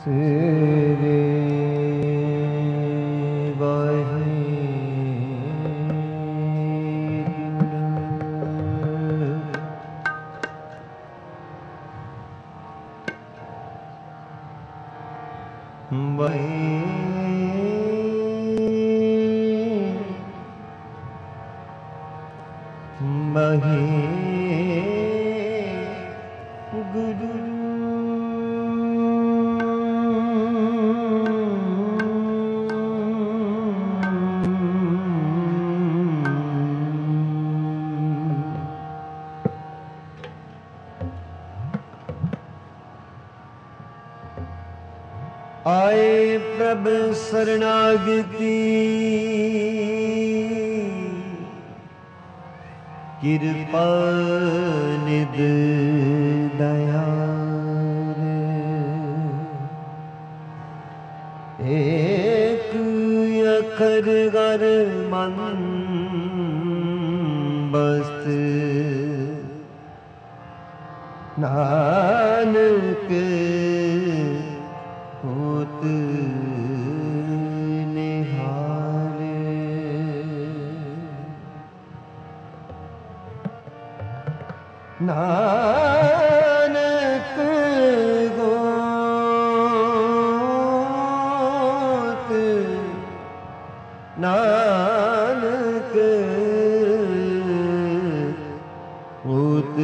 सेरे बाहे बहे गुरु आए प्रभ शरणागति कृपा निध दयाल एक अखर गर मन बस्त नानक होत निहाल नानक गोत नानक होत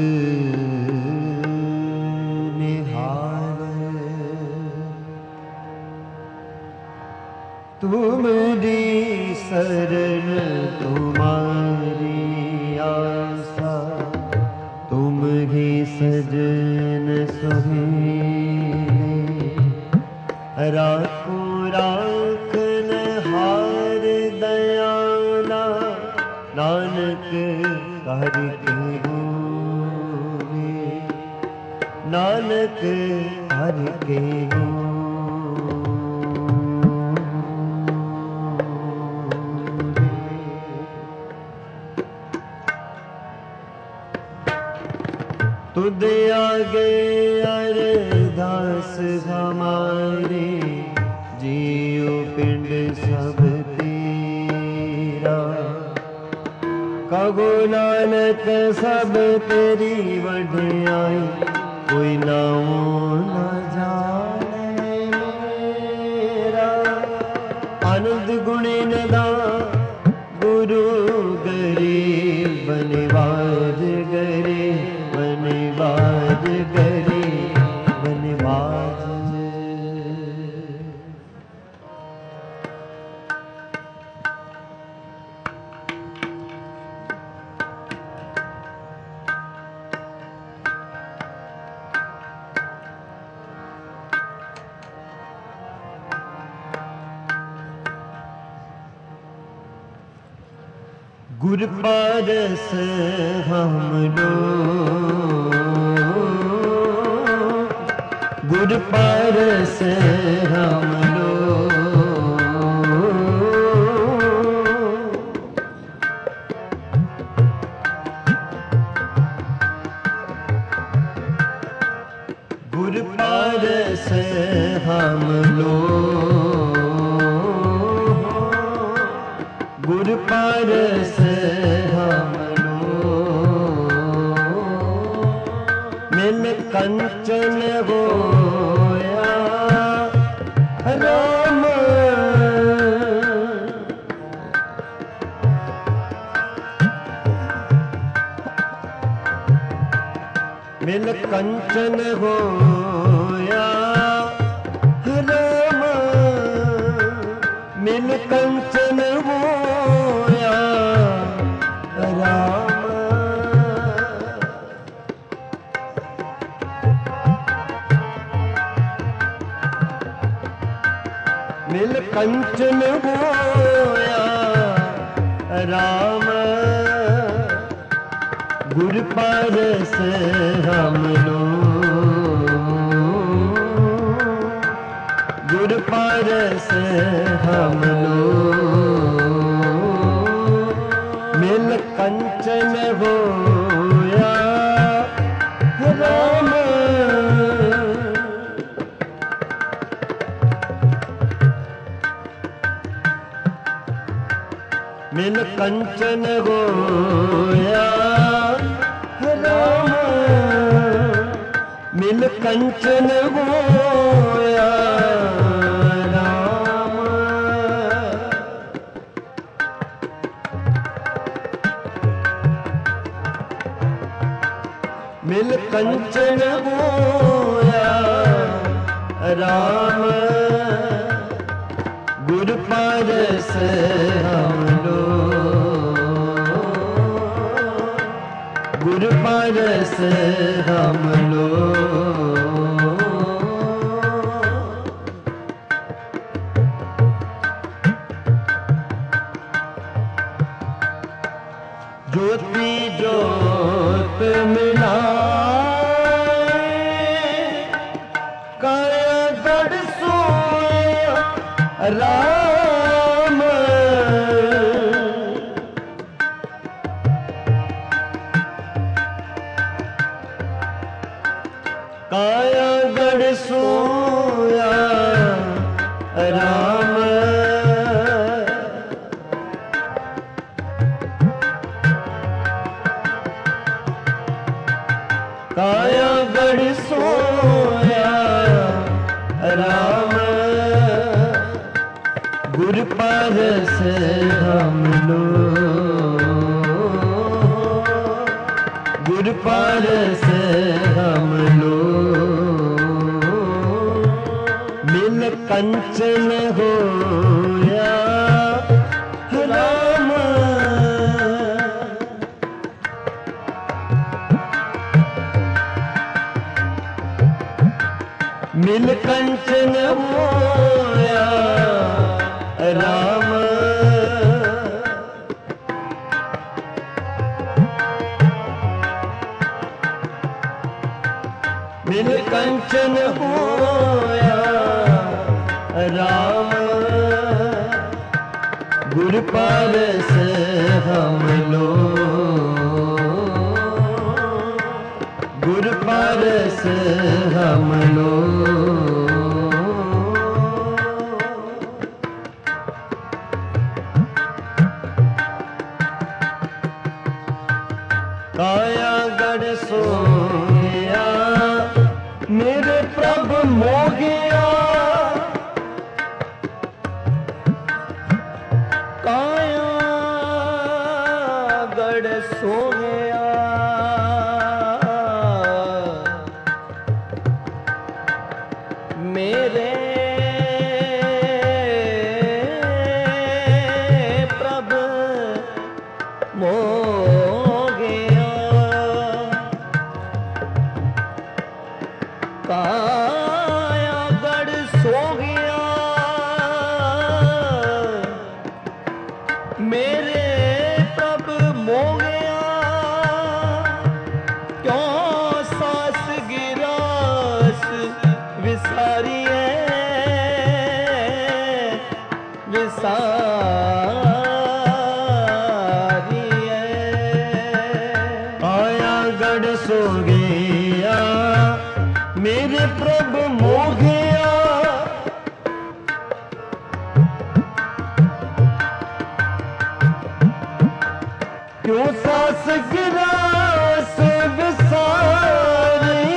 तुमरी शरण तुम्हारी आशा तुम ही सजन सुहेले राखो राखन हार दयाला नानक कर के होवे नानक कर के हो तुद आगे अरदास हमारे जियो पिंड सब तेरा कगो नानक सब तेरी वढियाई कोई नामो न जाने मेरा आनंद गुणी नदा गुरु गरीब बनिवाज गरीब वनवाज गरे वनवाज गुर पारस हम लोग गुर पारस हम लोग गुर पारस हम लोग गुर पारस हम लोग मिल कंचन होया राम मिल कंचन होया राम मिल कंचन होया राम मिल कंचन होया राम गुर पारस हम लोग गुर पारस हम लोग मिल कंचन होया राम मिल कंचन होया राम, मिल कंचन होया राम, मिल कंचन होया राम, गुर पारस हम लोग, गुर पारस हम लोग, ज्योति ज्योत मिलाए, काया गढ़ सोया राम, काया गढ़ सोया राम, काया गढ़ सोया राम, गुर पारस हम लोग, गुर पारस हम लोग, मिल कंचन होया राम, मिल कंचन होया राम, मिल कंचन होया राम, गुर पारस हम लोग, गुर पारस हम लोग, काया गढ़ सोया मेरे प्रभु मोगिया, काया गढ़ सोया मेरे प्रभु मोगिया, काया गढ़ सो गया मेरे प्रभु मोगिया, क्यों सास गिरास विसारी काया गढ़ सो गया मेरे प्रभु मोगिया, क्यों सास गिरास विसारी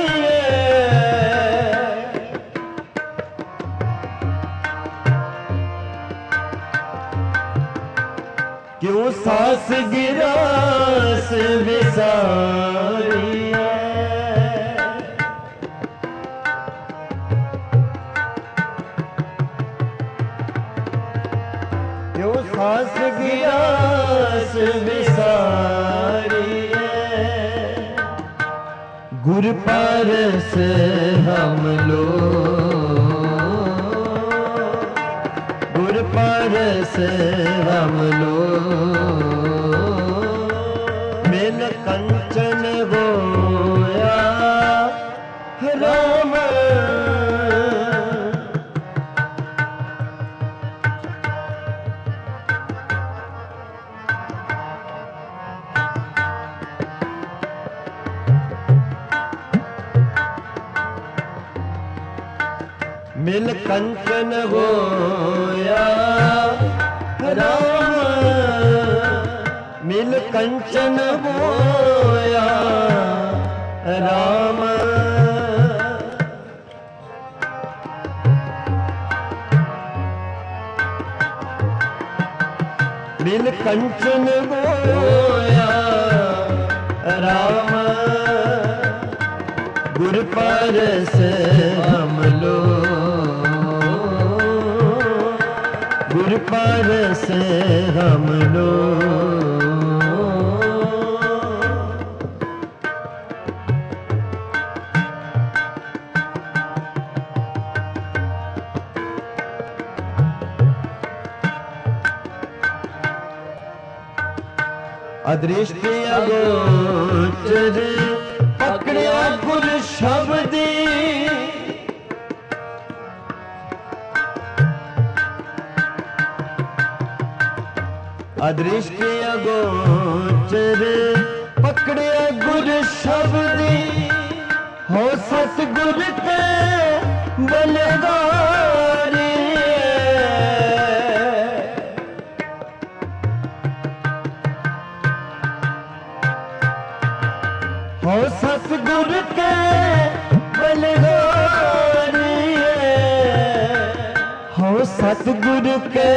क्यों सास गिरास विसारी क्यों सास गिरास विसारी, गुर पारस हम लोग, गुर पारस हम लोग, मिल कंचन होया राम, मिल कंचन होया राम, मिल कंचन होया राम। मिल कंचन होया राम। गुर परस हम लो, गुर परस हम लो। अदृष्ट अगोचर पकड़िया गुर शब्दी। अदृष्ट अगोचर पकड़िया गुर शब्दी। हो सतगुर के बलदारी। हो सतगुर के बलदारी। हो सतगुर के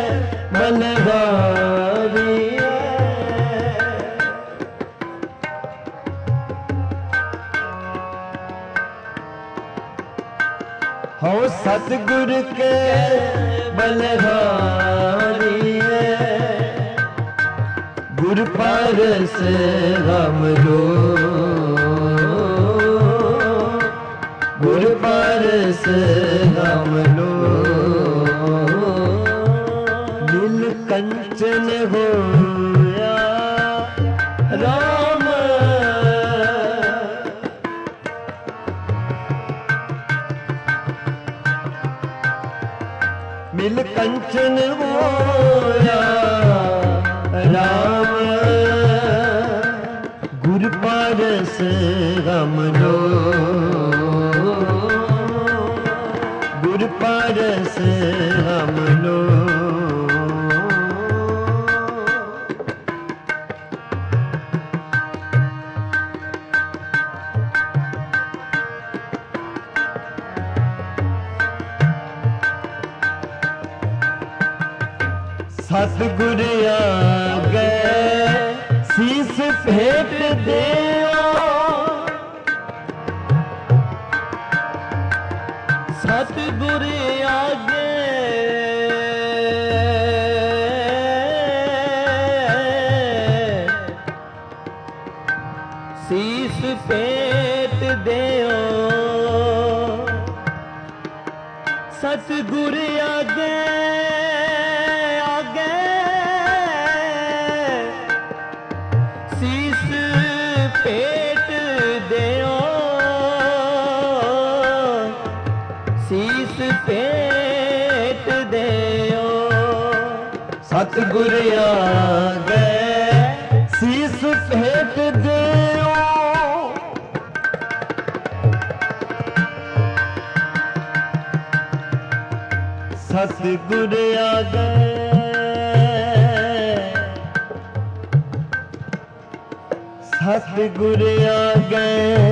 बलदारी। हो सतगुर के बलदारी। गुर परस हम लो, गुर परस हम लो। नील कंचन होया राम। मिल कंचन होया राम। गुर परस हम लो, गुर परस हम लो। सतगुर आगे शीस भेंट देओ। सतगुर आगे शीस भेंट देओ। सतगुर आगे शीस भेंट देओ। शीस भेंट देओ। सतगुर आगे शीस भेंट देओ। सतगुर आगे सतगुर आगे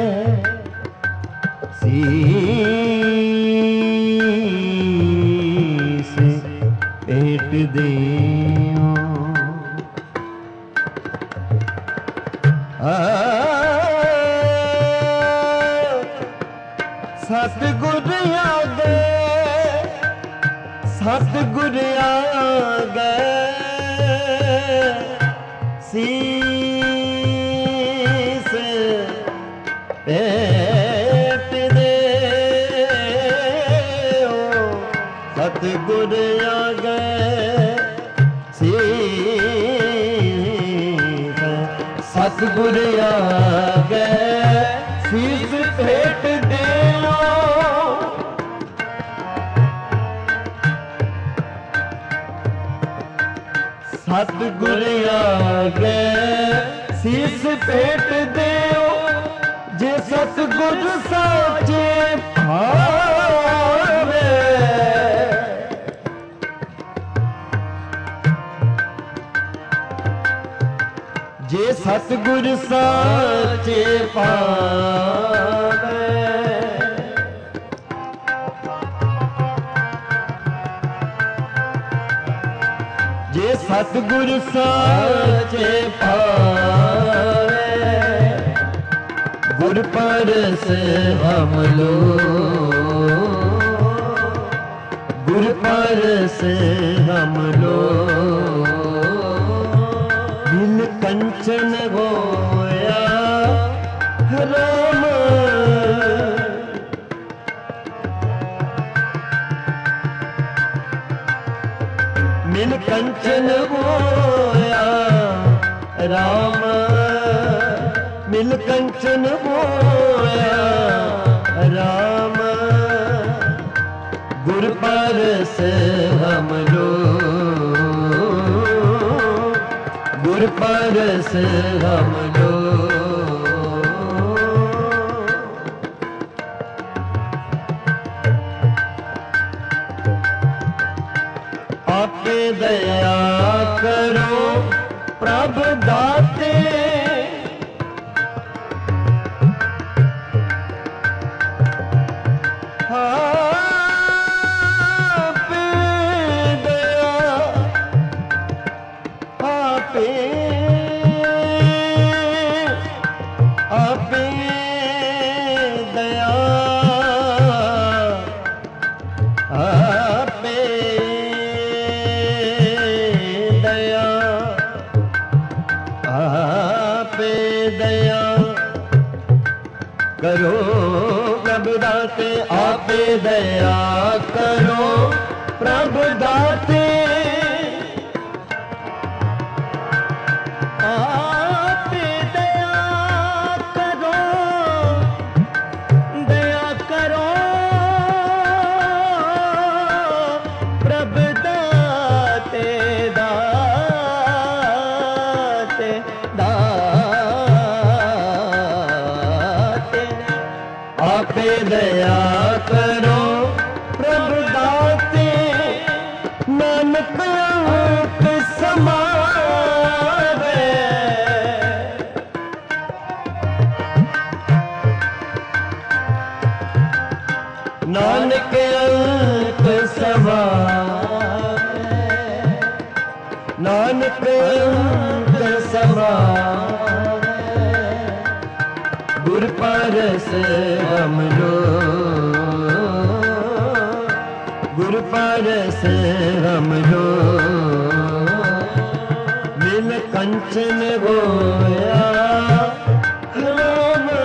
शीस भेंट देओ। सतगुर आगे सतगुर आगे शीस भेंट देओ। सतगुर आगे शीस सतगुर आगे शीस भेंट देओ। सतगुर आगे शीस भेंट देओ। जे सतगुर साचे भावे। सतगुर साचे पावे, जे सतगुर साचे पावे, गुर परस हम लोग, गुर परस हम लोग। बिन कंचन होया राम, बिन कंचन होया राम, बिन कंचन होया राम। गुर परस हम लोग, गुर परस हम लोग। आपे दया करो प्रभ दाते, आपे दया, आपे आपे दया, आपे दया, आपे दया करो प्रभु दाते, आपे दया करो प्रभु दाते, आपे दया करो, दया करो प्रभु दाते, दाते दाते। आपे दया करो प्रभु दाते, नानक अंत समावे, नानक अंत समावे, नानक अंत समावे। गुर परस हम लोग, गुर परस हम लोग। बिन कंचन होया राम,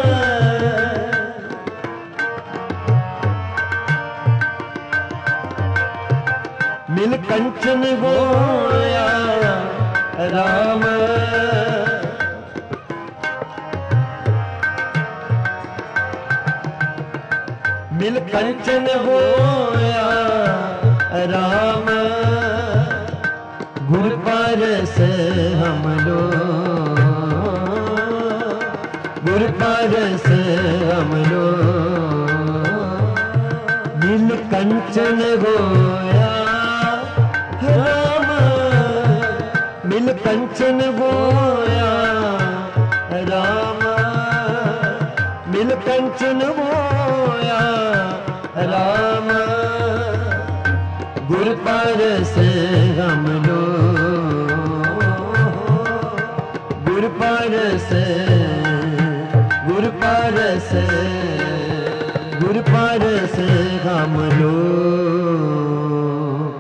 बिन कंचन होया राम। बिन कंचन होया राम, गुर परस हम लोग, गुर परस हम लोग। बिन कंचन होया राम, बिन कंचन होया राम, बिन कंचन होया राम। गुर परस हम लोग, गुर परस, गुर परस, गुर परस हम लोग।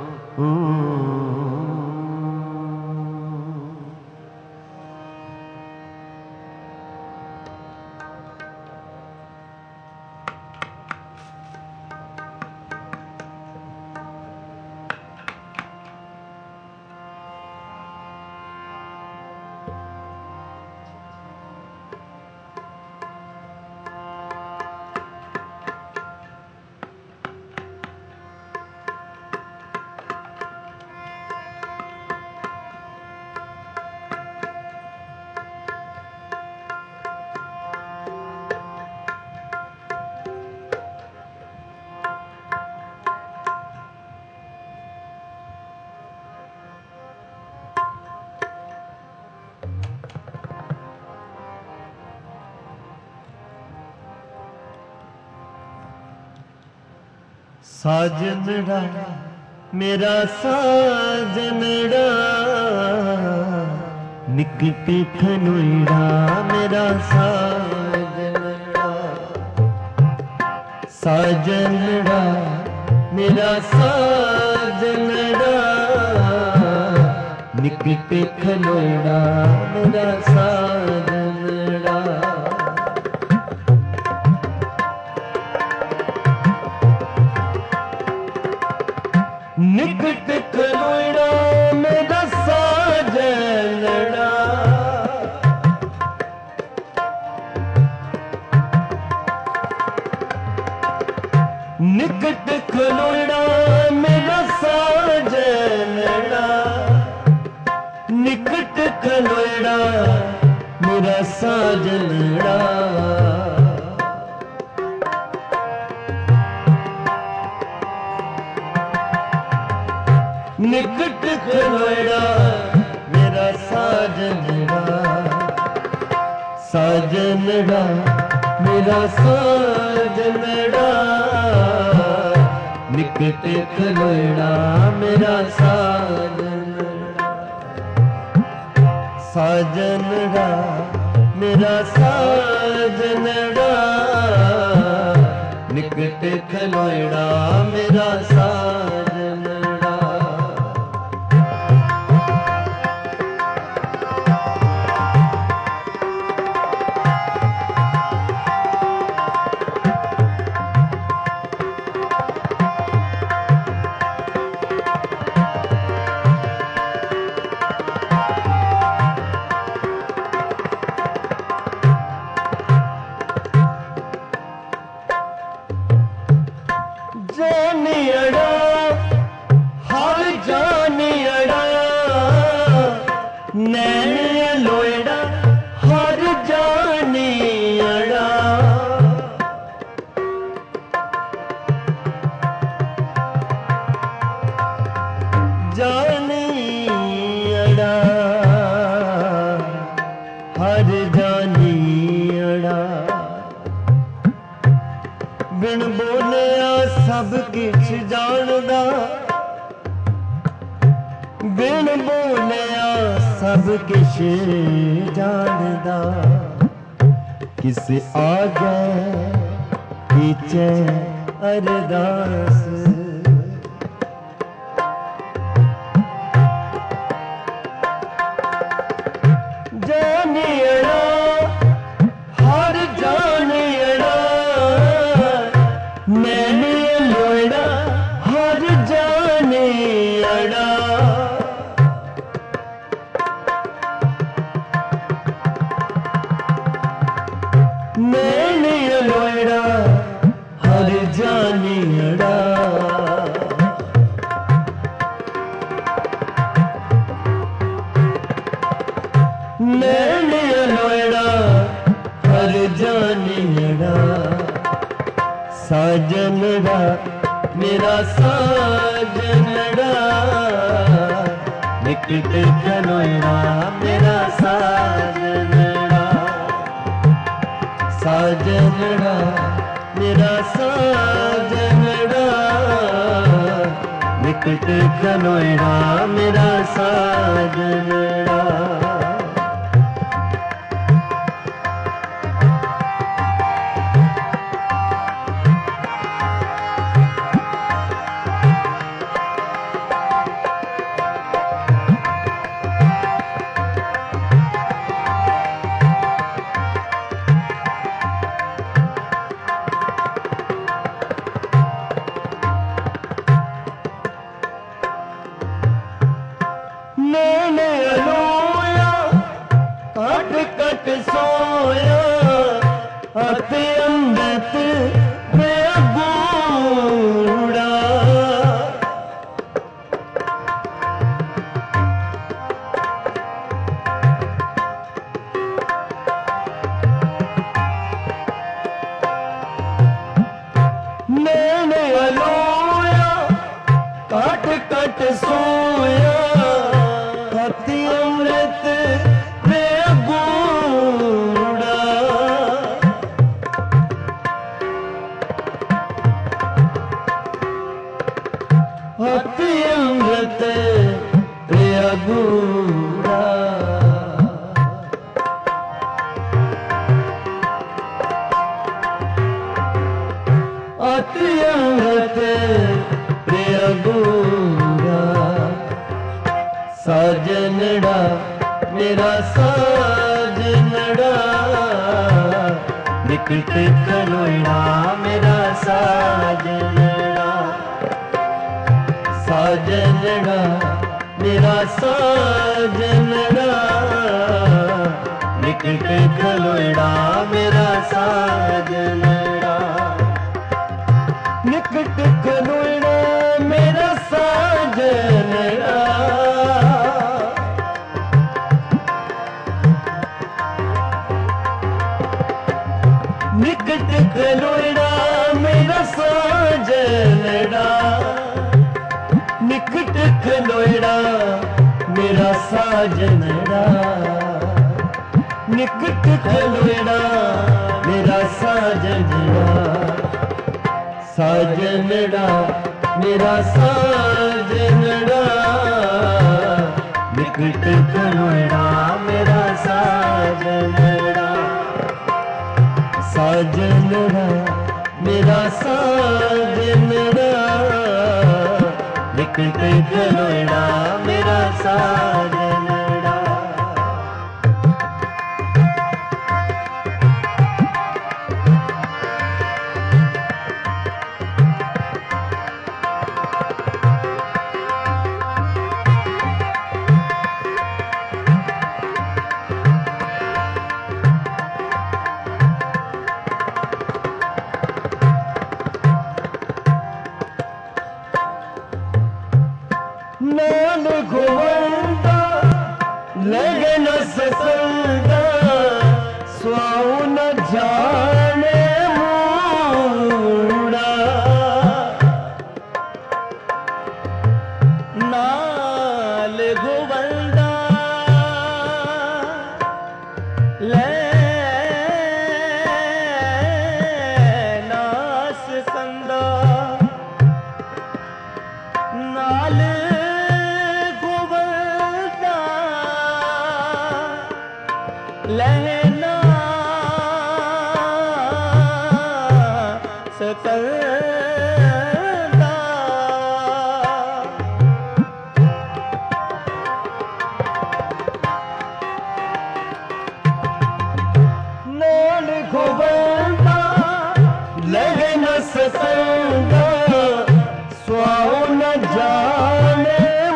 साजनड़ा मेरा साजनड़ा निकटे खनोड़ा मेरा साजनड़ा साजनड़ा मेरा साजनड़ा निकटे खनोड़ा मेरा साजनड़ा निकट खनोड़ा मेरा साजनड़ा निकट खनोड़ा मेरा साजनड़ा निकट खनोड़ा मेरा साजनड़ा निकट खनोड़ा मेरा साजनड़ा साजनड़ा मेरा साजनड़ा निकट खनोड़ा मेरा साजनड़ा साजनड़ा मेरा साजनड़ा निकट खनोड़ा मेरा साजनड़ा जानियड़ा हर जानियड़ा नैन लोयड़ा हर जानियड़ा जानियड़ा हर जानियड़ा बिन बोलिया सब किछ जानदा बिन बोलिया सब किछ जानदा किस आगे पीछे अरदास जानियड़ा हर जानियड़ा मैंने लोड़ा हर जानियड़ा मैंने लोड़ा हर जानियड़ा मैंने लोड़ा हर जानियड़ा साजनड़ा मेरा साजनड़ा निकट खनोड़ा मेरा साजनड़ा साजनड़ा मेरा साजनड़ा निकट खनोड़ा मेरा साजनड़ा मैंने रोया कट कट सोया अते अमृत में बूढ़ा मैंने रोया कट कट सोया अमृत में बूढ़ा अत्यंत प्रिय गुरा साजनड़ा मेरा साजनड़ा निकट खलोड़ा मेरा साजनड़ा साजनड़ा मेरा साजनड़ा निकट खलोड़ा मेरा साजनड़ा निकट खलोड़ा मेरा साजनड़ा निकट खलोड़ा मेरा साजनड़ा निकट खलोड़ा मेरा साजनड़ा निकट खलोड़ा मेरा साजनड़ा साजनड़ा मेरा साजनड़ा निकट खलोड़ा मेरा साजनड़ा साजनड़ा मेरा साजनड़ा निकट खलोड़ा मेरा साजनड़ा नाल गोवंदा लगन ससंदा स्वाऊ न जाने मूड़ा नाल गोवंदा लेना ससंदा नाल लहना सकलदा नाल गोवंदा लहना सकलदा स्वाऊ न जाने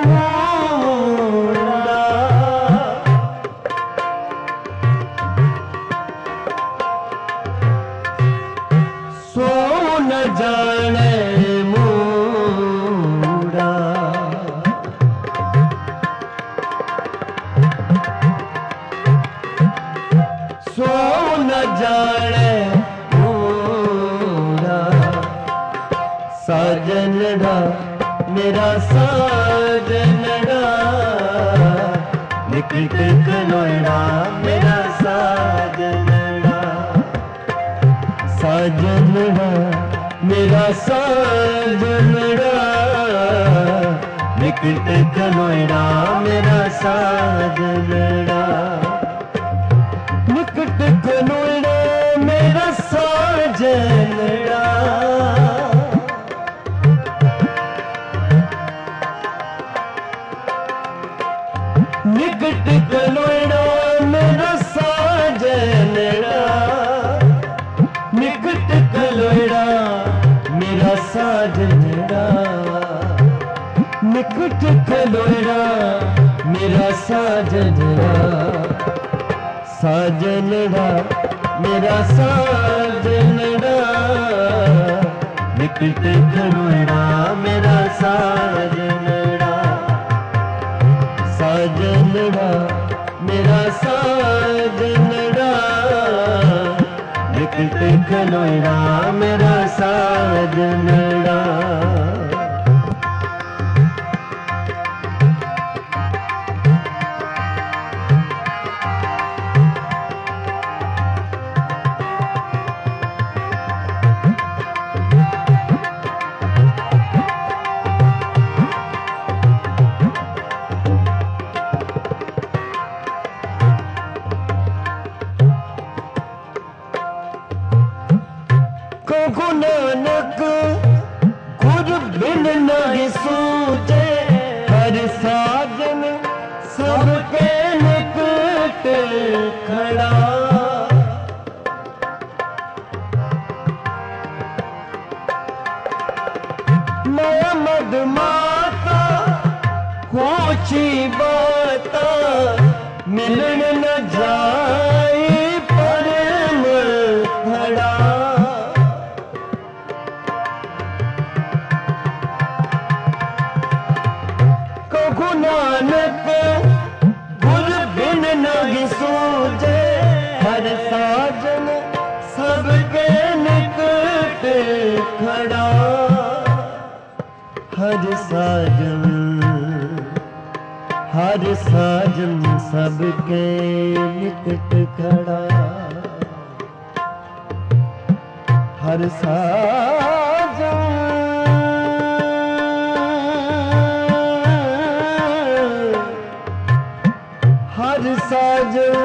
न जाने मूड़ा सो न जाने मूड़ा साजनड़ा मेरा साजनड़ा निकट खलोड़ा मेरा साजनड़ा साजनड़ा मेरा साजनड़ा निकट खलोड़ा मेरा साजनड़ा निकट खलोड़ा मेरा साजनड़ा निकट खलोड़ा मेरा साजनड़ा निकट खलोड़ा मेरा साजनड़ा निकट खलोड़ा मेरा साजनड़ा साजनड़ा मेरा साजनड़ा निकट खलोड़ा मेरा साजनड़ा साजनड़ा मेरा साजनड़ा निकट खलोड़ा मेरा साजनड़ा गुण नानक गुर बिन नहीं सूझे, हर साजन सबके निकट खड़ा। माया मद माता ऊंची बाता, मिलन न जाए परम खड़ा। कहु नानक गुर बिन नहीं सूझे, हर साजन सबके निकट खड़ा। हर साजन सबके निकट खड़ा। हर साजन हर साजन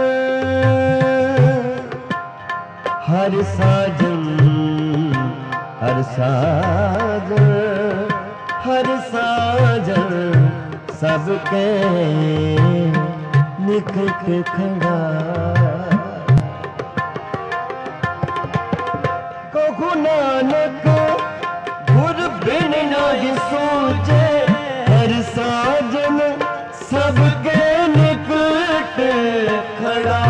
हर साजन हर साजन हर साजन सबके निकट खड़ा। कहु नानक गुर बिन नहीं सूझे, हर साजन सबके निकट खड़ा।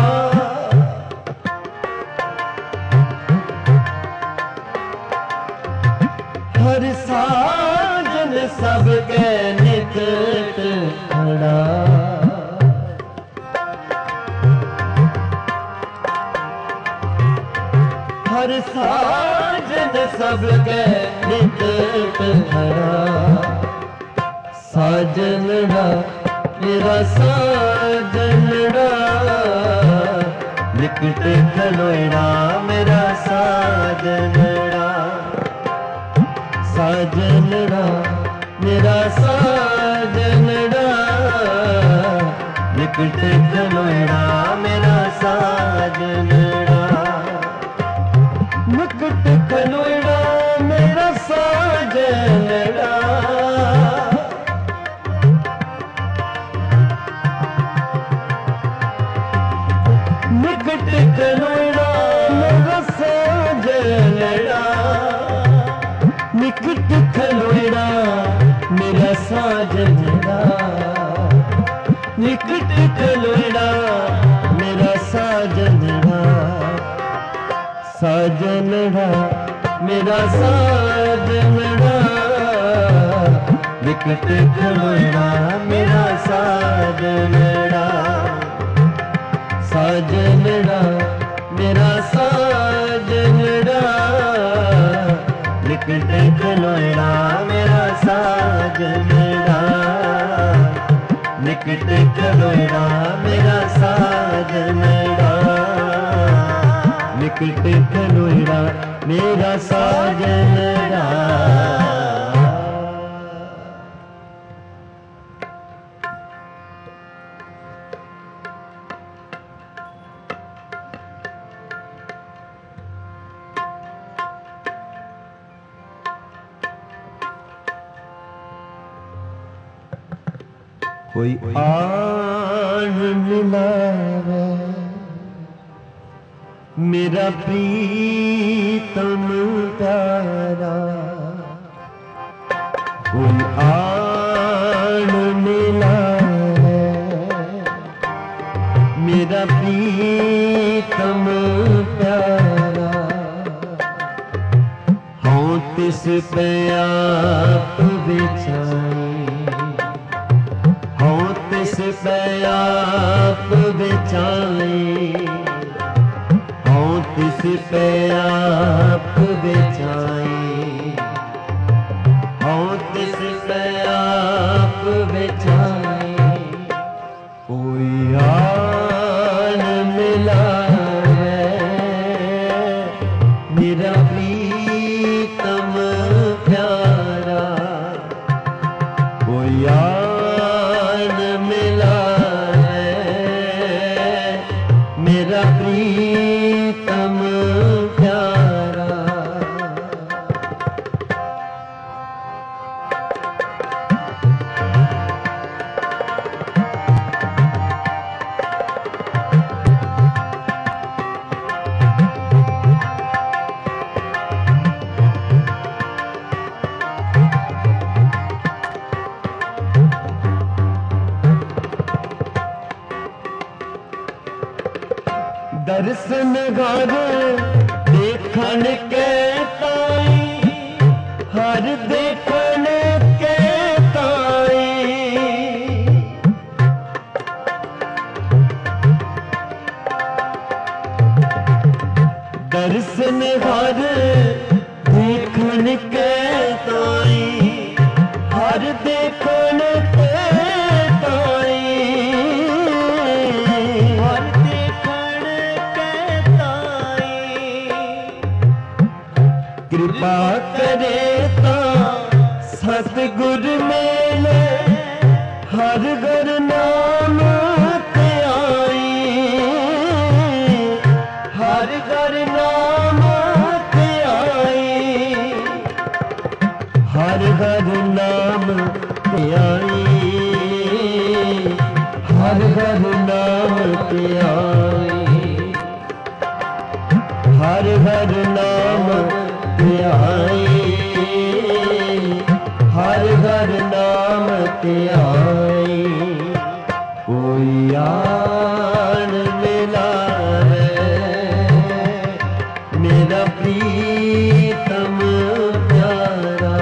हर साजन सबके निकट खड़ा। हर साजन सबके निकट खड़ा। साजनड़ा मेरा साजनड़ा, निकट खलोड़ा मेरा साजनड़ा। साजनड़ा मेरा साजनड़ा, निकट खलोड़ा मेरा साजनड़ा। निकट खलोड़ा मेरा साजनड़ा। निकट खलोड़ा मेरा साजनड़ा। निकट खलोड़ा मेरा साजनड़ा। निकट खलोड़ा मेरा साजनड़ा। साजनड़ा मेरा साजनड़ा, निकट खलोड़ा मेरा साजनड़ा। साजनड़ा मेरा साजनड़ा, निकट खलोड़ा मेरा साजनड़ा। निकट खलोड़ा मेरा साजनड़ा। निकट खलोड़ा मेरा साजनड़ा। कोई आन मिलावे मेरा प्रीतम प्यारा। कोई आन मिलावे मेरा प्रीतम प्यारा। हाँ तिस पे आप बिछाए, तिस पे आप बिछाए। हाँ तिस पे आप बिछाए। हाँ तिस पे आप बिछाए। कोई आन मिला है मेरा प्रीतम प्यारा। कोई मिला है मेरा प्रीतम प्यारा। दर्शन घर देखन के ताई, हर देखन के ताई। दर्शन घर देखन के ताई, हर देखन के ताई, हर देखन के ताई। कृपा करे ता सतगुर मेले, हर घर नाम ते आई, हर घर नाम ते आई, हर घर नाम ते आई, हर घर नाम ते आई, हर घर नाम ते आई, हर घर नाम ते आई। कोई आन मिलावे मेरा प्रीतम प्यारा,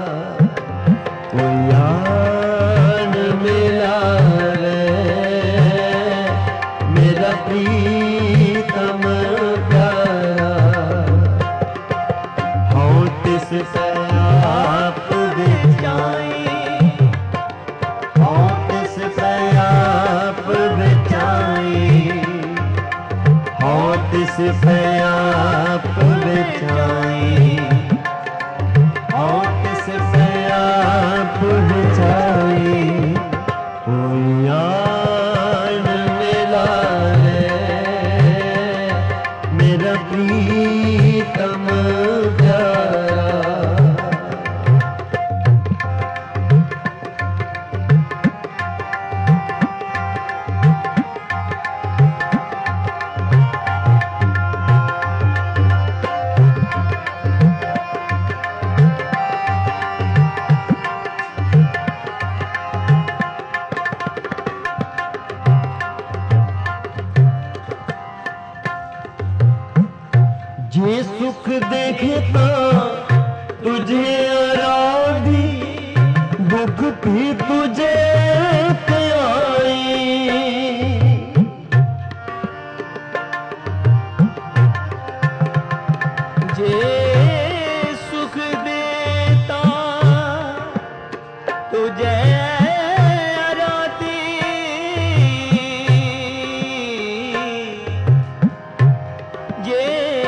कोई आन मिलावे मेरा प्रीतम प्यारा। हाँ तिस से आप बिचाई, हाँ तिस से आप बिचाई, हाँ तिस से आप बिचाई, हाँ तिस से आप बिचाई। कोई आन मिला रे मेरा प्रीतम प्यारा। जे सुख देखता तुझे आराधी, दुख भी तुझे आई। जे सुख देता तुझे आराधी, जे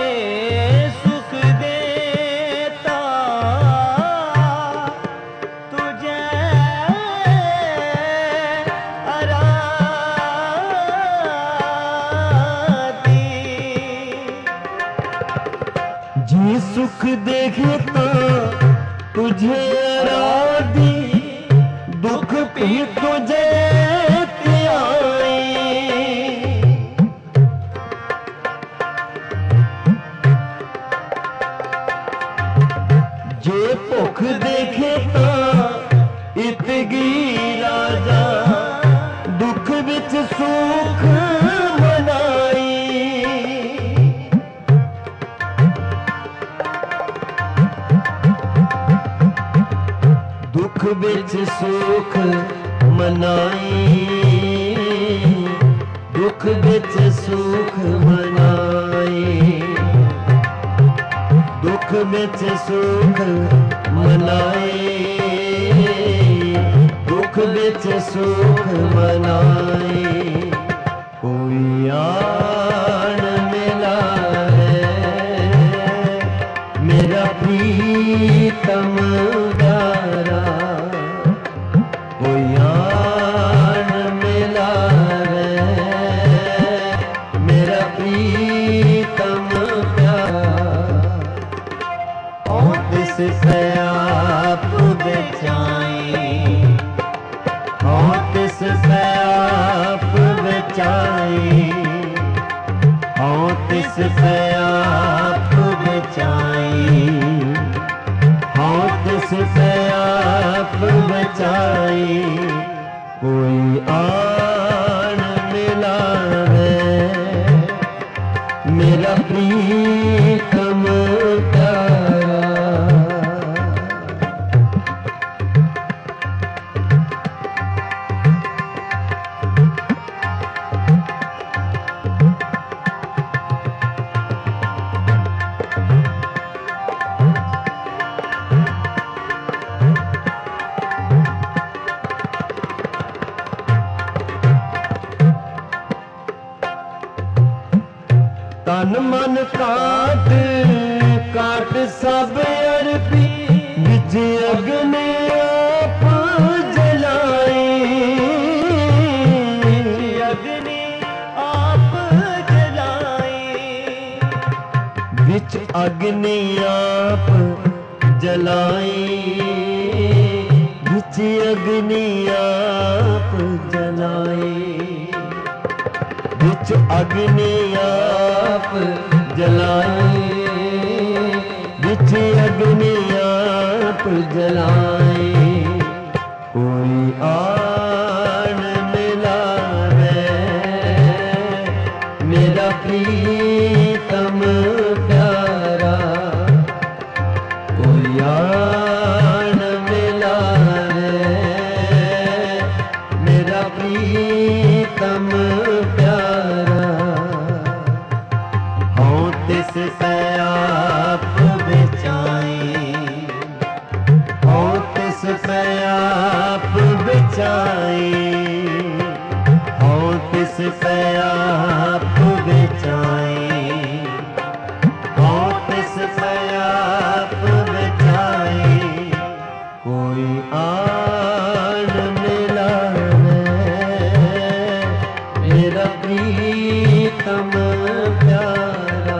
जी सुख देखता तुझे आराधी, दुख भी तुझे आई। जे भुख देखता इतगी राजा, दुख विच सुख मनाई। दुख बिच सुख मनाई, दुख बिच सुख मनाई, दुख बिच सुख मनाई, दुख बिच सुख मनाई। कोई आन मिला रे मेरा प्रीतम प्यारा, कोई आन मिला रे मेरा प्रीतम प्यारा। और तिस से आप बिचाई, और तिस से आप बिचाई, और तिस से आप बिचाई, और तिस से आप बिचाई। कोई आन मिला रे प्रीतम प्यारा। तन मन काट काट सब अरपी बिच अग्नि आप जलाई। अग्नि आप जलाई। बिच अग्नि आप जलाई। बिच अग्नि आप जलाई। बिच अग्नि आप जलाई। बिच अग्नि आप जलाई। कोई आन मिला है मेरा प्रीतम प्यारा। कोई आन मिला है मेरा प्रीतम प्यारा। हूँ तिस से आप बिचाई। हूँ तिस से आप बिचाई। हूँ तिस से आप बिचाई। हूँ तिस से आप बिचाई। कोई आन मिला है मेरा प्रीतम प्यारा।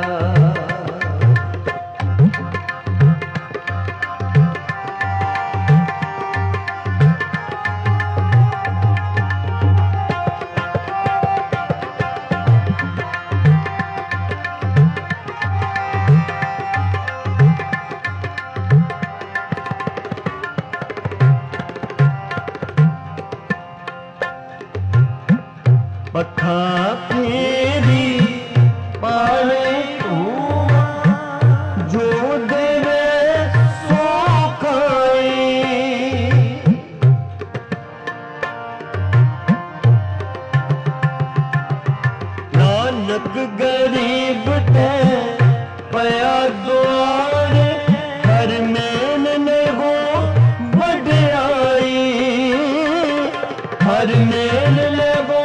पखा फेरी पावे धूमा जो देवे सो खाए। नानक गरीब थे पया द्वार हर मेन ने हो बढ़ाई। हर मेन ने हो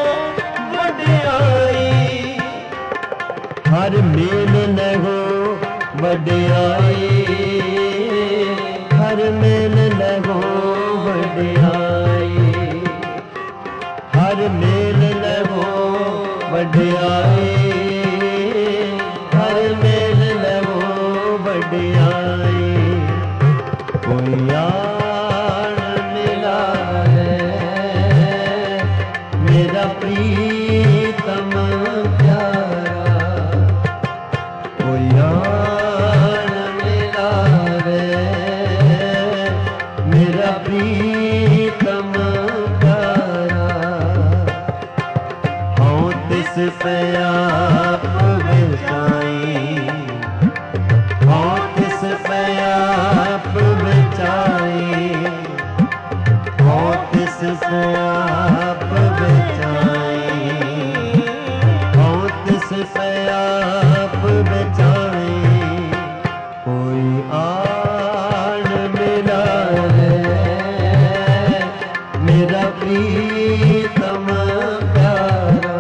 हर मेल न हो वड्याई। हर मेल न हो वड्याई। हर मेल न हो वड्याई। हर मेल न हो वड्याई। कोई आन मिला है मेरा प्रीतम प्यारा। कोई आन मिला है मेरा प्रीतम प्यारा। हूँ तिस पे आप बिचाई। हूँ तिस पे आप बिचाई। हूँ तिस पे आप बिचाई। हूँ तिस पे आप बिचाई। कोई आन मिला है मेरा प्रीतम प्यारा।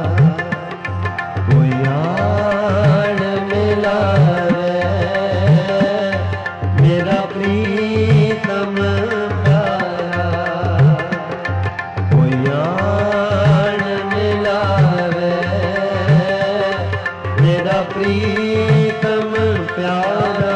कोई आन मिला है मेरा प्रीतम प्यारा। कोई आन मिला है मेरा प्रीतम प्यारा।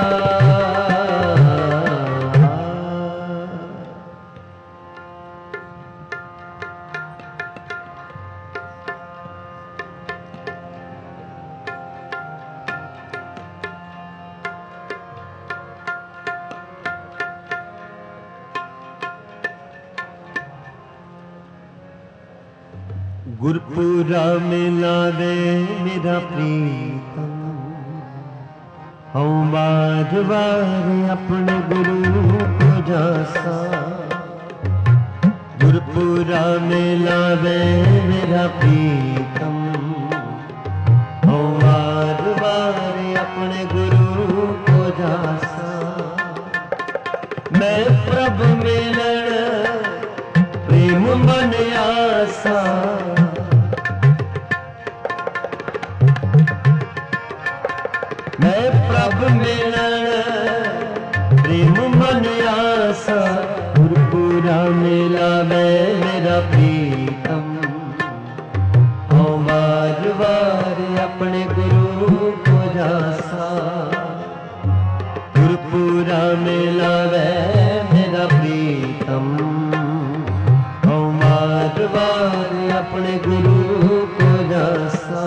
गुरपुरा मिलावे मेरा प्रीतम। हूँ बार बार अपने गुरु को जासा, गुरपुरा में लावे मेरा प्रीतम। हूँ बार बार अपने गुरु को जासा, मैं प्रभु मिलन प्रेम मन आसा। मैं प्रभु मिलन प्रेम मन आसा, गुरपुरा मिलावे मेरा प्रीतम। हूँ बार बार अपने गुरु को जासा, गुरपुरा मिलावे मेरा प्रीतम। हूँ बार बार अपने गुरु को जासा।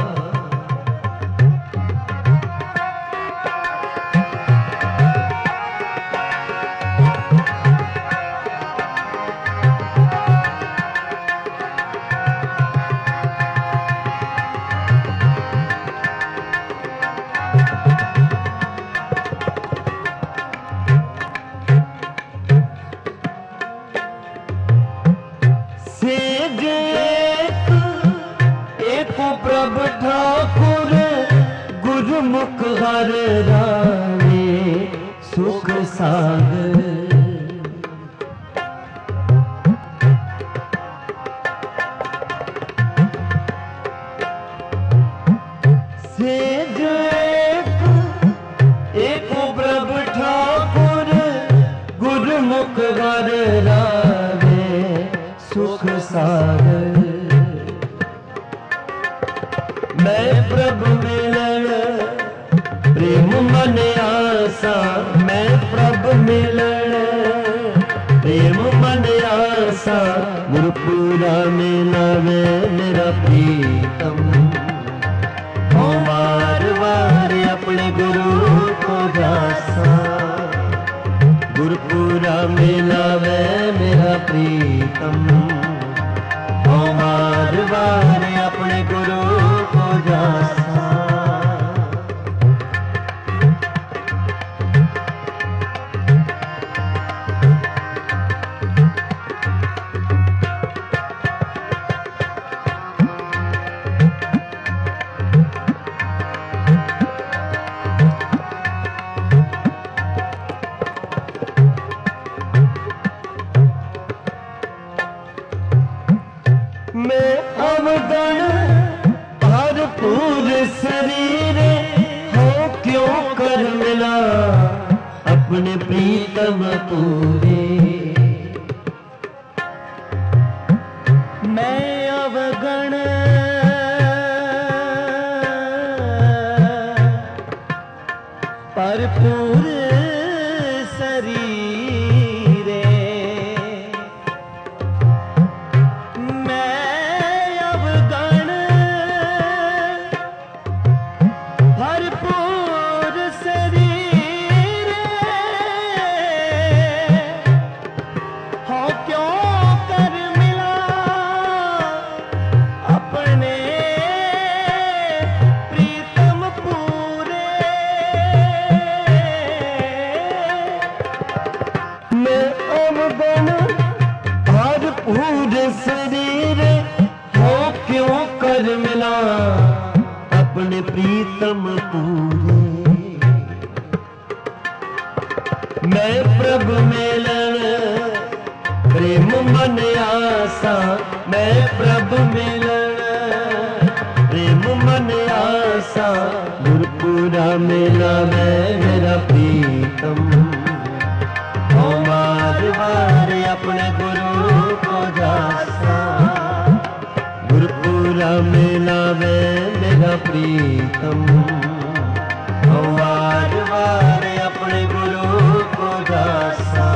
प्रभु ठाकुर गुरुमुख हर रावे सुख सागर। सेज एक प्रभु ठाकुर गुरुमुख हर रावे सुख सागर। मैं प्रभु मिलन प्रेम मन आसा, मैं प्रभु मिलन प्रेम मन आसा, गुरपुरा मिलावे मेरा प्रीतम। हूँ बार बार अपने गुरु को जासा, गुरपुरा मिलावे मेरा प्रीतम। हूँ बार बार अपने गुरु को जासा। मैं अवगण भरपूर शरीर हो क्यों कर मिला अपने प्रीतम पूरे। मैं अवगण भरपूर शरीर, भरपूर शरीर हो क्यों कर मिला अपने प्रीतम पूरे। मैं अवगण भरपूर शरीर हो क्यों कर मिला अपने प्रीतम पूरे। मैं प्रभु मिलन प्रेम मन आसा, मैं प्रभु मिलन प्रेम मन आसा, गुरपुरा मिलावे मेरा प्रीतम। हूँ बार बार अपने गुरु को जासा, गुरपुरा मिलावे मेरा प्रीतम। हूँ बार बार अपने गुरु को जासा।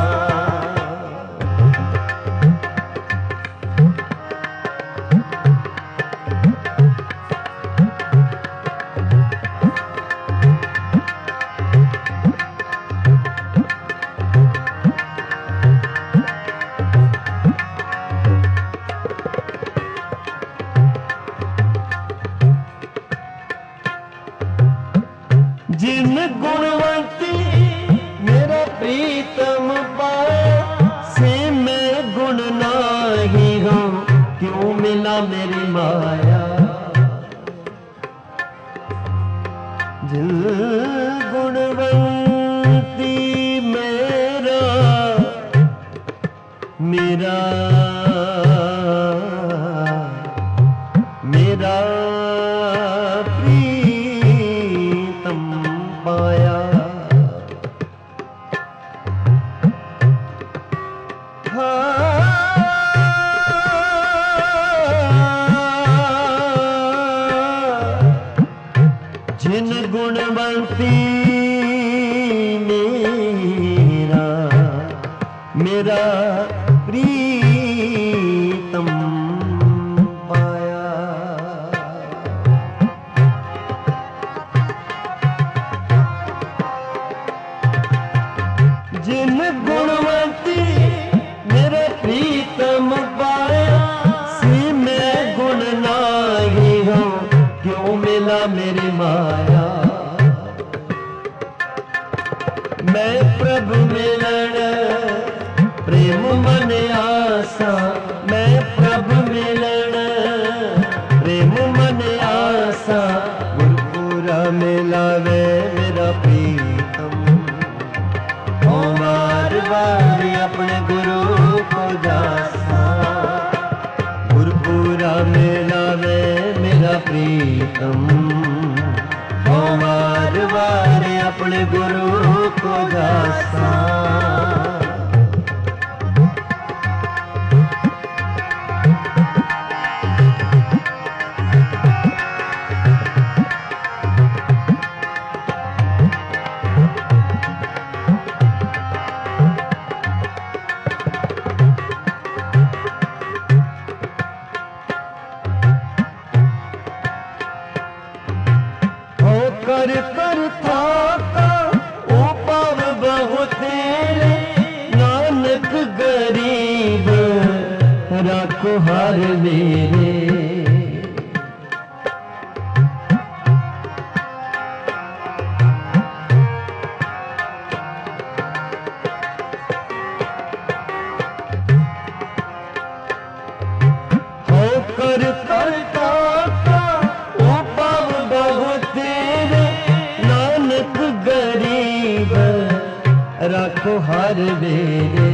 मेरी माया। जिन गुणवंती मेरा मेरा मेरा प्रीतम पाया। जिन गुणवंती मेरा मेरा प्रीतम पाया। जिन गुणवंती मेरे प्रीतम पाया। सी मैं गुण नाही हूँ क्यों मिला मेरी माया। मैं प्रभु मिलन प्रेम मन आसा। मैं प्रभु मिलन प्रेम मन आसा। गुरपुरा मिलावे मेरा प्रीतम। ओ बार बार अपने गुरु को जासा। गुरपुरा मिलावे मेरा प्रीतम। ओ बार बार अपने गुरु को जासा। कर कर थाका ओ पाव बहु तेरे। नानक गरीब राखो हार मेरे। हो कर कर थाका ओ पाव बहु तेरे। नानक गरीब राखो हर मेरे।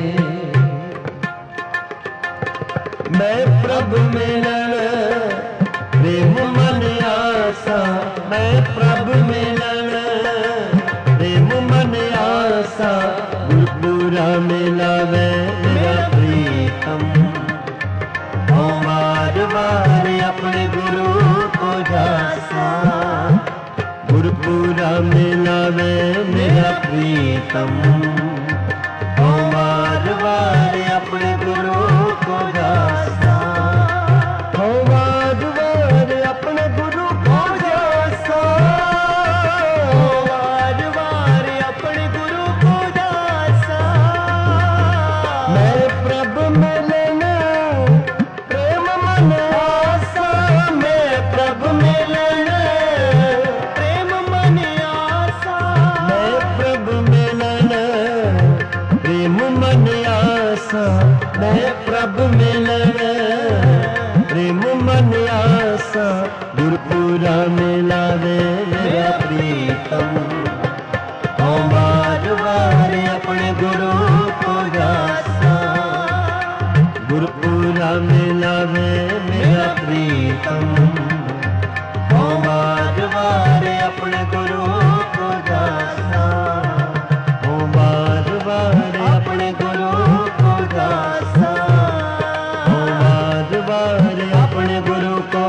मैं प्रभु मिलन प्रेम मन आसा। मैं प्रभु मिलन प्रेम मन आसा। गुरपुरा मिलावे मेरा प्रीतम। ओ बार बार अपने गुरु को जासा। गुरपुरा मिलावे मेरा प्रीतम। ओ बार बार अपने गुरु को जासा। ओ बार बार अपने गुरु को जासा। ओ बार बार अपने गुरु को जासा। मैं प्रभु मिलन प्रेम मन आसा। मैं प्रभु मिलन प्रेम मन आसा। मैं प्रभु मिलन प्रेम मन आसा। मैं प्रभु मिलन प्रेम मन आसा। गुरपुरा मिलावे मेरा प्रीतम। ओ बार बार अपने गुरु को जासा। गुरपुरा मिलावे मेरा प्रीतम। ओ बार बार अपने गुरु को जासा। ओ बार बार अपने गुरु को जासा। ओ बार बार अपने गुरु को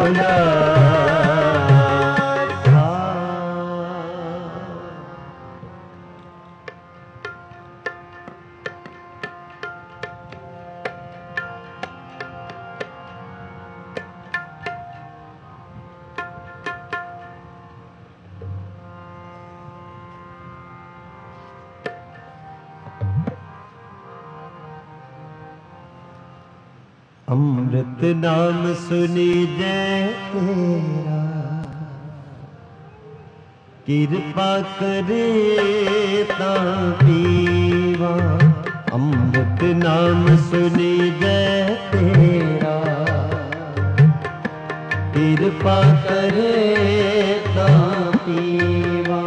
जासा। अमृत नाम सुनी जय तेरा। कृपा करे ता पीवा। अमृत नाम सुनी जय तेरा। कृपा करे ता पीवा,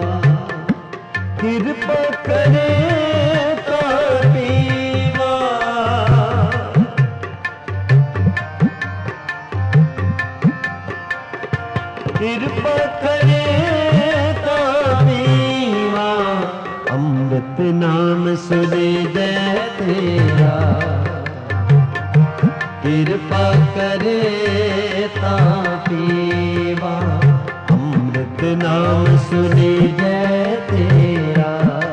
कृपा करे ता पीवा। कृपा करे ता पीवा, अमृत नाम सुने जय तेरा। कृपा करे ता पीवा, अमृत नाम सुने जय तेरा।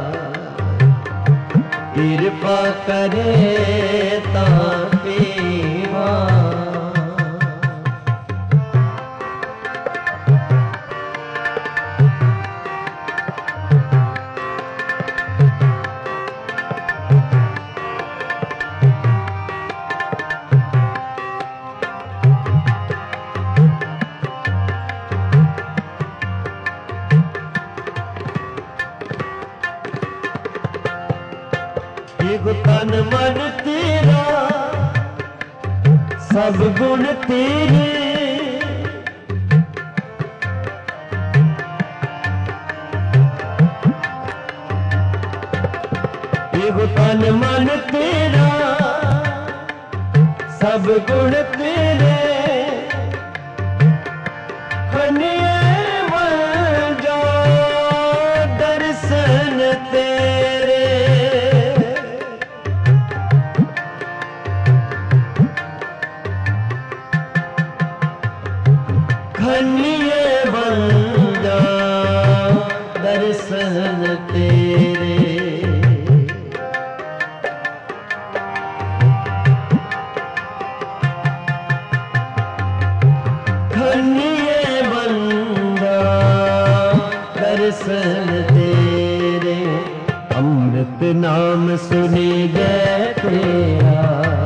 कृपा करे ता पीवा। तन मन तेरा, सब गुण तेरे। एगो तन मन तेरा, सब गुण तेरे। खनिए बन जा दर्शन तेरे। खनिए बन जा दर्शन तेरे। खनिए बन जा दर्शन तेरे। अमृत नाम सुने जय तेरा।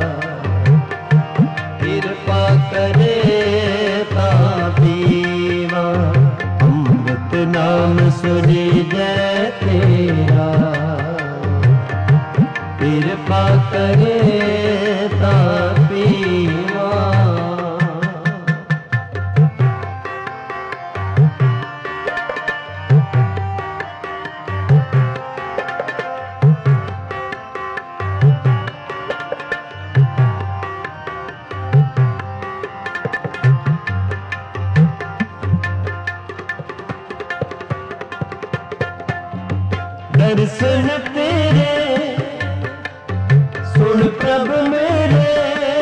कृपा करे ता पीवा, अमृत नाम सुने जय तेरा। कृपा करे ता पीवा। दर्शन तेरे सुन प्रभु मेरे।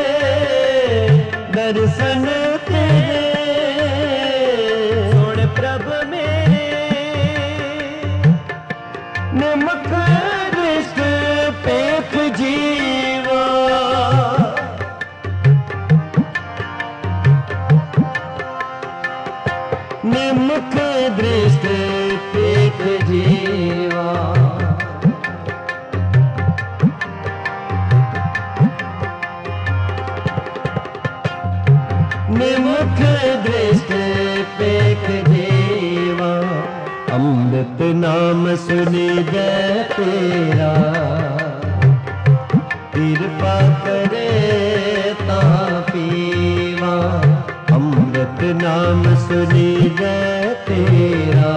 दर्शन तेरे सुन प्रभु मेरे। निमक दृष्ट पेख जीवा, निमक दृष्ट पेख जीवा। निमुख दृष्ट पेख जीवा, अमृत नाम सुने जय तेरा। कृपा करे ता पीवा, अमृत नाम सुने जय तेरा।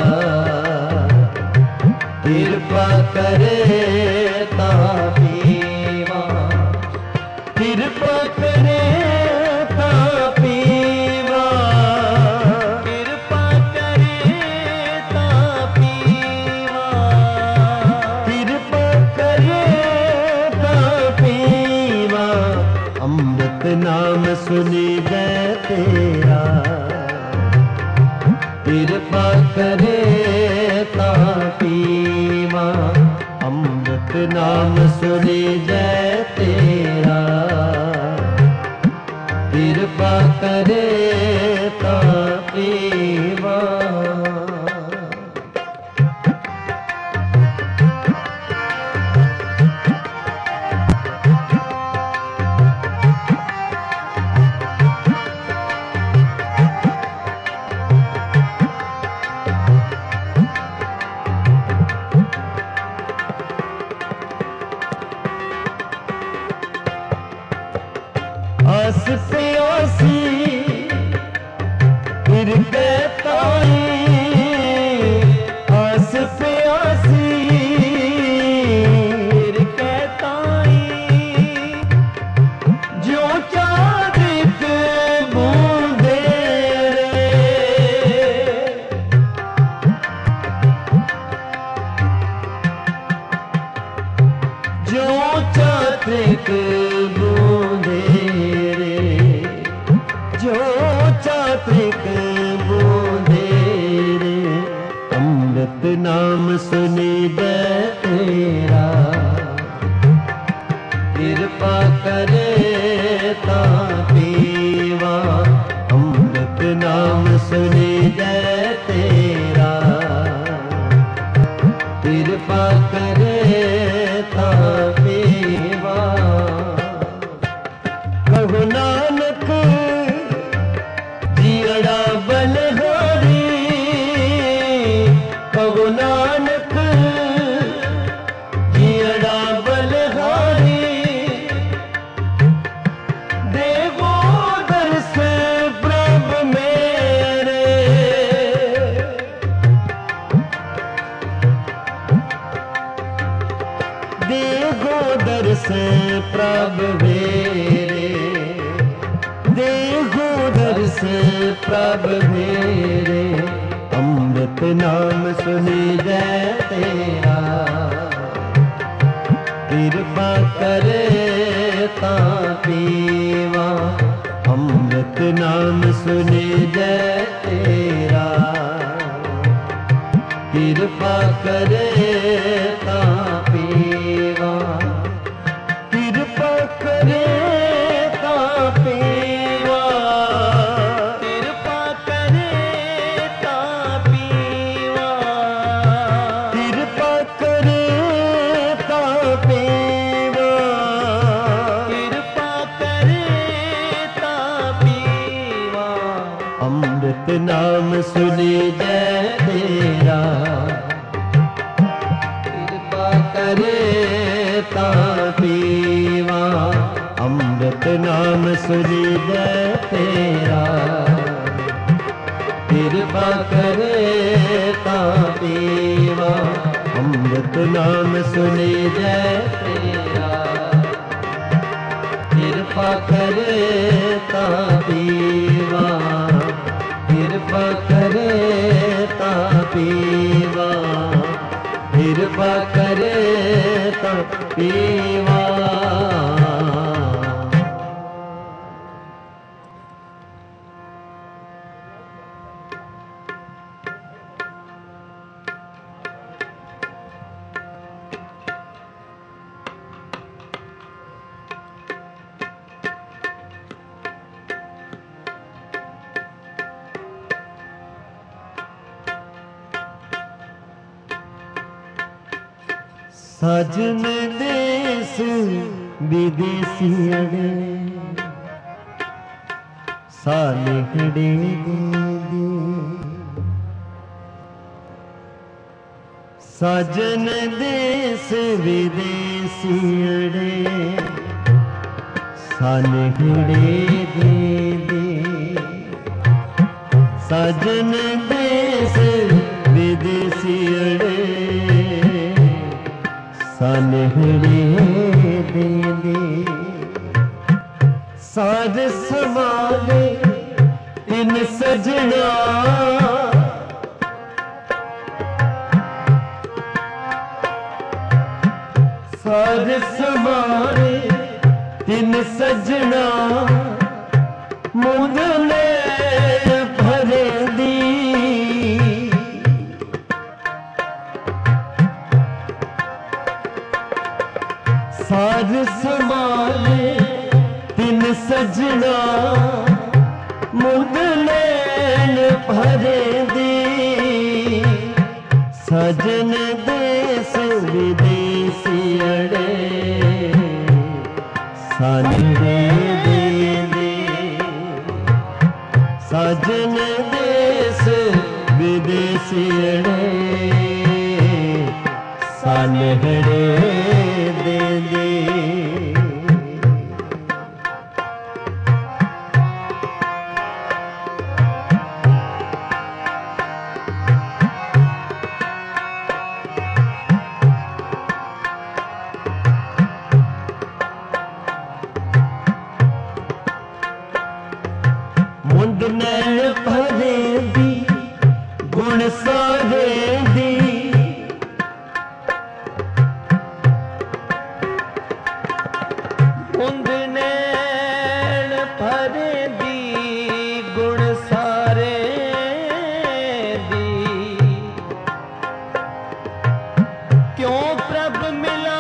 कृपा करे ता पीवा, कृपा करे ता पीवा। कृपा करे ता पीवा, कृपा करे ता पीवा। अमृत नाम सुने जय तेरा। कृपा करे ता पीवा, अमृत नाम सुने जय तेरा। कृपा करे ता पीवा। आस पे आसी फिर कहता आस प्यासी, फिर कहता जो चादर बूंदे जो चातरिक बूंदे रे, जो चातरिक बूंदे रे, अमृत नाम सुनी दे तेरा, कृपा करे ता पीवा, अमृत नाम सुनी दे तेरा, कृपा करे ता पीवा। कहो नानक जियड़ा बलहारी, कहो नानक जियड़ा बलहारी, देवो दर्श प्रभ मेरे, देवो दर्श प्रभ मेरे, देवो दर्श प्रभ मेरे, अमृत नाम सुनी दे तेरा, कृपा करे ता पीवा, अमृत नाम सुनी दे तेरा, कृपा करे ता पीवा, कृपा करे ता पीवा, कृपा करे ता पीवा, कृपा करे ता पीवा, कृपा करे ता पीवा, अमृत नाम सुनी जय तेरा, कृपा करे ता पीवा, अमृत नाम सुनी जय तेरा, कृपा करे ता पीवा, अमृत नाम सुनी जय तेरा, कृपा करे ता पीवा, कृपा करे ता पीवा, कृपा करे ता पीवा। साजन देश विदेशी अड़े, सालिहड़े दे दे, साजन देश विदेशी अड़े, सालिहड़े दे दे, साजन देश विदेशी अड़े, सानहड़े दे दे, साज समाले इन सजना, साज समाले इन सजना, मुदले भरे दी, साज समाले तिन सजना, मुदले भरे दी, सजन देश विदेशी अड़े, सानहड़े दे दे, सजन देश विदेशी अड़े, सानहड़े दे दे। मुंद नैन भरे दी गुण सारे दी मुंद नैन भरे दी गुण सारे दी क्यों प्रभ मिला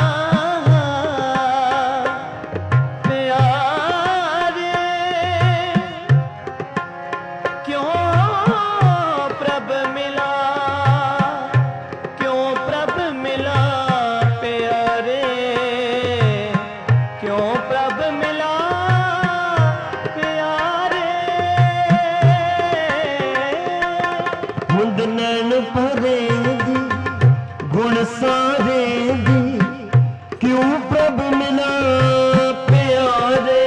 भरे दी गुण सारे दी क्यों प्रभ मिला प्यारे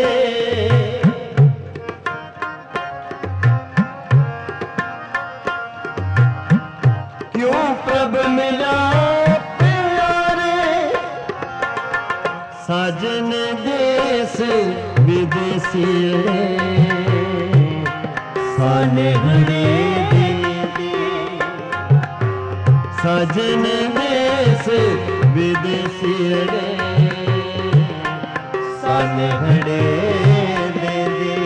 क्यों प्रभ मिला प्यारे साजन देश विदेशी साने हरे साजन देश विदेशी रे साने घड़े दे दे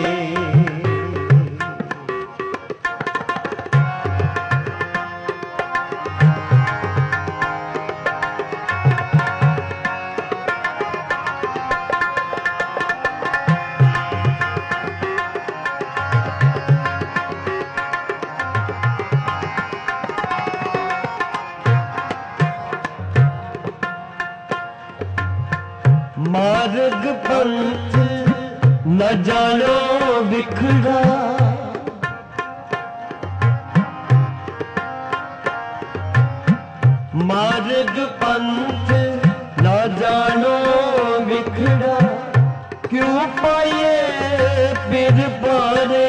मार्ग पंथ न जानो बिखरा मार्ग पंथ न जानो बिखरा क्यों पाए फिर पारे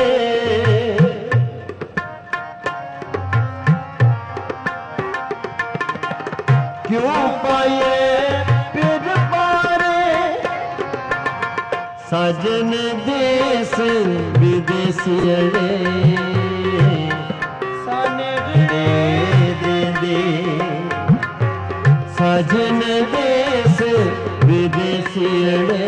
क्यों पाए साजन देश विदेशी रे साने घड़े दे दे साजन देश विदेशी रे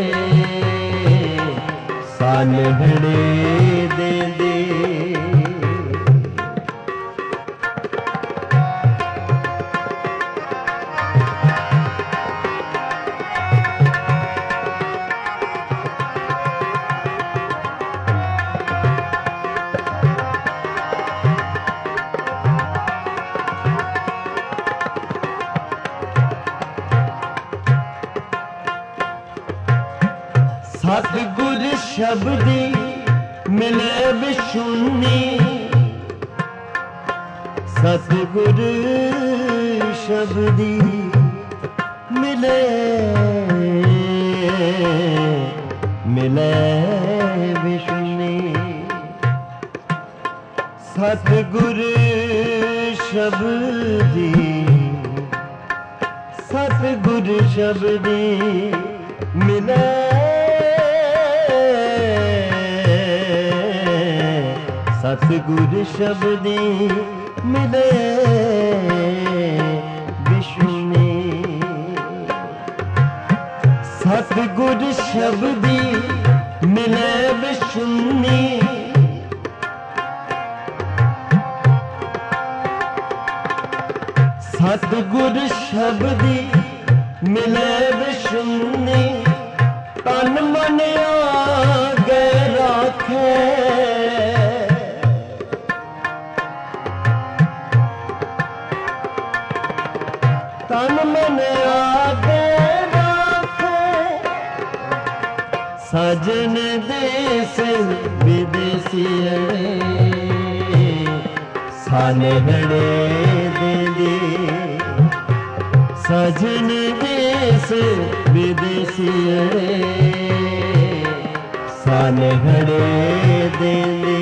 साने घड़े दे दे सतगुर शब्दी मिले बिशुन्नी सतगुर शब्दी मिले मिले बिशुन्नी सतगुर शब्दी सतगुर शब्दी मिले सतगुर शब्दी मिले विष्णु सतगुर शब्दी मिले विष्णु सतगुर शब्दी मिले विष्णु तन मन आगे राखे तन मन आगे राखे साजन देश विदेशी साने घड़े दे दे साजन देश विदेशी साने घड़े दे दे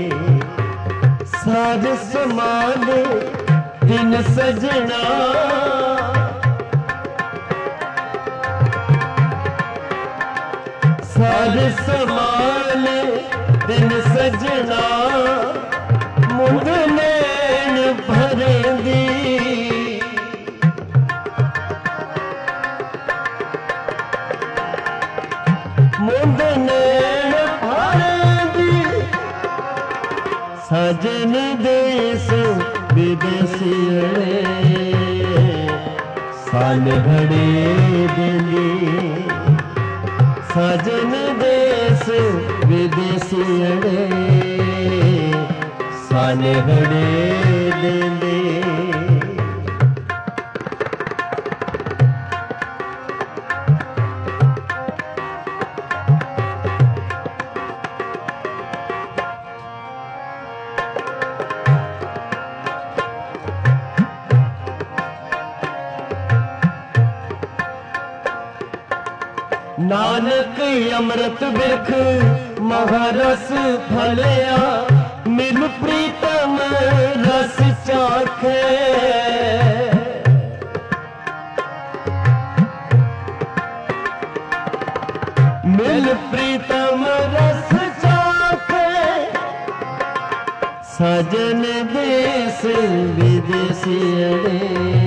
साज समाले दिन सजना साज समाले तिन सजना मुंद नैन भरेंदी मुंद नैन भरेंदी सजन देश विदेशियड़े सान घड़े देंदी सजन देश विदेशियड़े सान घड़े देंदी नानक अमृत बिरख महारस फलिया मिल प्रीतम रस चाखे मिल प्रीतम रस चाखे सजन देश विदेशियड़े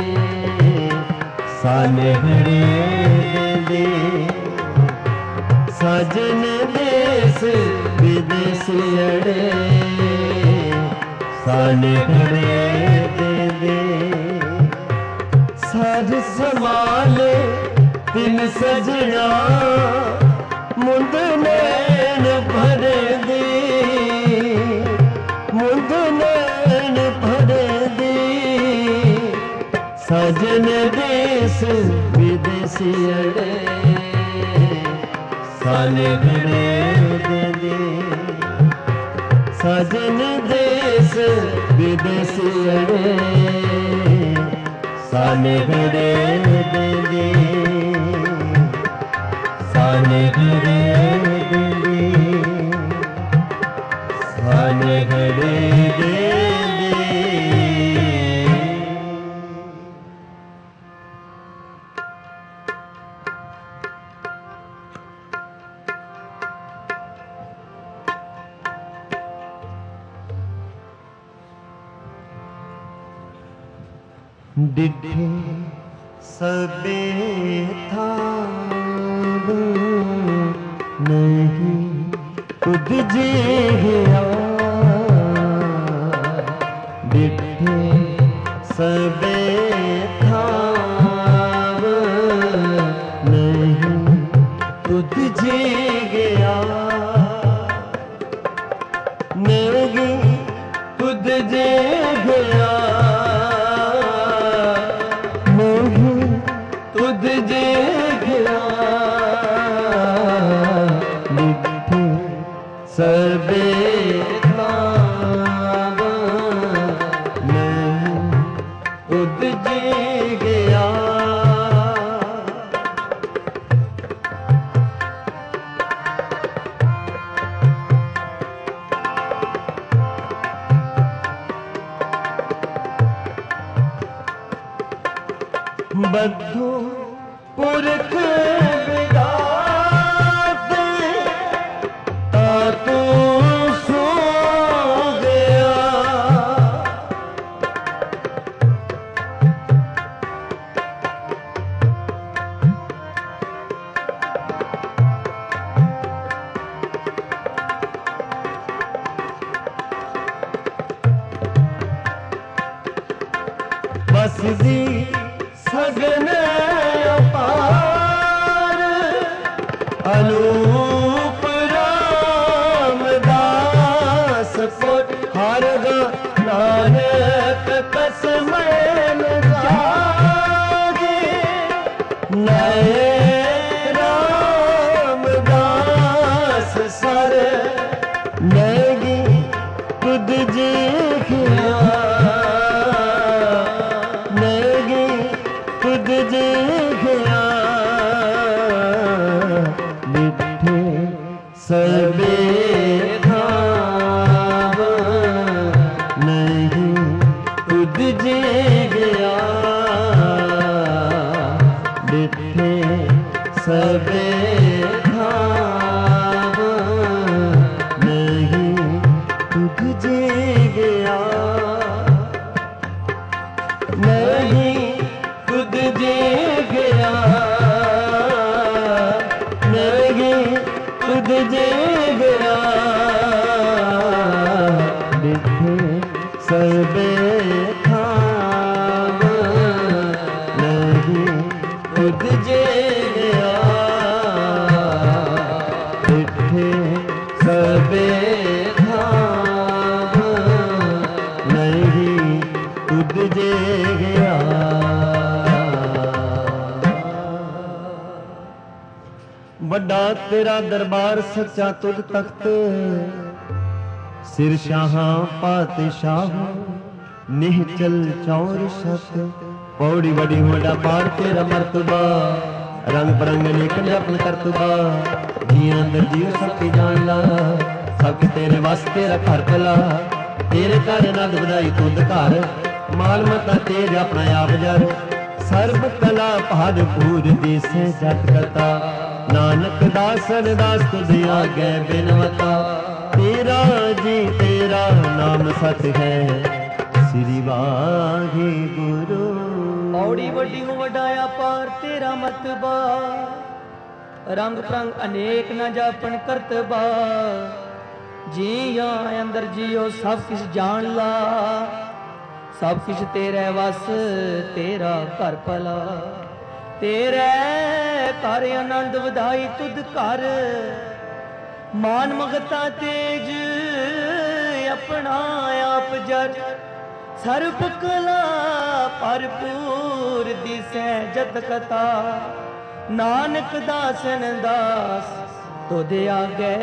साने घड़े दे सजन देश विदेशियड़े साने घड़े दे साज समाले तिन सजना मुंद नैन भरे दी मुंद नैन भरे दी सजन देश विदेशियड़े साने घड़े दे सजन देश विदेशियड़े साने घड़े दे साने घड़े दे साने घड़े दे डिठे सबे थाव नहीं तुझे गया डिठे सबे थाव नहीं तुझे गया नहीं तुझे गया तुझे गया डिठे सबे थाव नहीं तुझे गया बद्धो पुरख विदाते तातू सो गया बस दी सगन अपार अनूप रामदास को हर नानक कसमैन जागे नए रामदास सर नगी खुद जी तुझे गया डिठे सबे थाव नहीं तुझे गया डिठे सबे थाव नहीं ਵੱਡਾ ਤੇਰਾ ਦਰਬਾਰ ਸੱਚਾ ਤੁਧ ਤਖਤ ਸਿਰ ਸ਼ਾਹਾਂ ਪਾਤਸ਼ਾਹ ਨਿਹਚਲ ਚੌਰ ਸ਼ਤ ਪੌੜੀ ਵਡੀ ਵੱਡਾ ਪਾਰ ਤੇਰਾ ਮਰਤਬਾ ਰੰਗ ਬਰੰਗ ਅਨੇਕ ਜਪਨ ਕਰਤਬਾ ਜੀ ਅੰਦਰ ਜੀਵ ਸਭ ਕੀ ਜਾਣ ਲਾ ਸਭ ਕੇ ਤੇਰੇ ਵਸ ਤੇਰਾ ਘਰ ਭਲਾ ਤੇਰੇ ਘਰ ਆਨੰਦ ਵਧਾਈ ਤੁਧ ਘਰ ਮਾਲ ਮਤਾ ਤੇਜ ਆਪਣਾ ਆਪ ਜਰ ਸਰਬ ਕਲਾ ਭਰਪੂਰ ਦੇਸੇ ਜਟ ਕਤਾ ਨਾਨਕ ਦਾਸਨ ਦਾਸ ਤੁਧ ਆਗੇ ਬਿਨਵਤਾ ਤੇਰਾ ਜੀ ਤੇਰਾ ਨਾਮ ਸਤ ਹੈ ਸ੍ਰੀ ਵਾਹਿਗੁਰੂ ਔੜੀ ਵੱਡੀ ਹੋ ਵਡਾਇਆ ਪਾਰ ਤੇਰਾ ਮਤਬਾ ਰੰਗ ਪ੍ਰੰਗ ਅਨੇਕ ਨਾ ਜਾਪਣ ਕਰਤਬਾ ਜੀਆਂ ਅੰਦਰ ਜੀਓ ਸਭ ਕਿਛ ਜਾਣ ਲਾ ਸਭ ਕਿਛ ਤੇਰੇ ਵਸ ਤੇਰਾ ਘਰ ਭਲਾ ਤੇਰੇ ਘਰ ਆਨੰਦ ਵਧਾਈ ਤੁਧ ਘਰ ਮਾਨ ਮਗਤਾ ਤੇਜ ਆਪਣਾ ਆਪ ਜਰ ਸਰਬ ਕਲਾ ਭਰਪੂਰ ਦਿਸੈ ਜਤ ਕਥਾ ਨਾਨਕ ਦਾਸਨ ਦਾਸ ਤੁਧ ਆਗੇ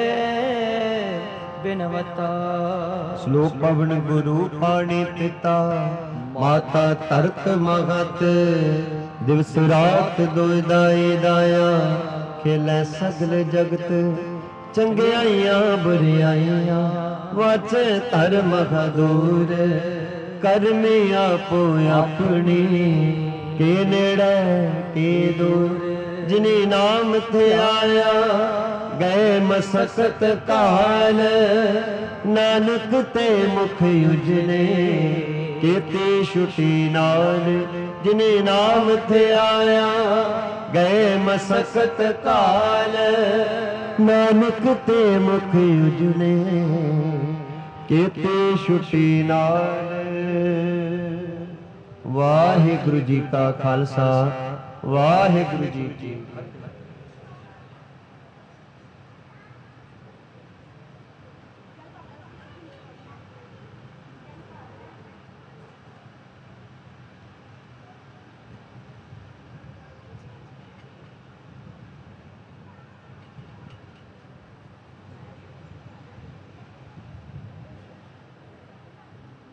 ਬਿਨਵਤਾ ਸ਼ਲੋਕ ਪਵਨ ਗੁਰੂ ਪਾਣੀ ਪਿਤਾ ਮਾਤਾ ਧਰਤ ਮਹਤ ਦਿਵਸ ਰਾਤ ਦੁਇਦਾਈ ਦਾਇਆ ਖੇਲੇ ਸਗਲ ਜਗਤ ਚੰਗਿਆਈਆਂ ਬੁਰਿਆਈਆਂ ਵਾਚੇ ਧਰਮ ਹਦੂਰ ਕਰਮੀ ਆਪੋ ਆਪਣੀ ਕੇ ਨੇੜੇ ਕੇ ਦੂਰ ਜਿਨੇ ਨਾਮ ਧਿਆਇਆ ਗਏ ਮਸਕਤ ਕਾਲ ਨਾਨਕ ਤੇ ਮੁਖ ਉਜਲੇ ਕੀਤੀ ਛੁਟੀ ਨਾਲ ਜਿਨੇ ਨਾਮ ਧਿਆਇਆ ਗਏ ਮਸਕਤ ਕਾਲ ਨਾਨਕ ਤੇ ਮੁਖ ਉਜਲੇ ਕੀਤੀ ਛੁਟੀ ਨਾਲ। ਵਾਹਿਗੁਰੂ ਜੀ ਕਾ ਖਾਲਸਾ ਵਾਹਿਗੁਰੂ ਜੀ ਕੀ ਫਤਿਹ।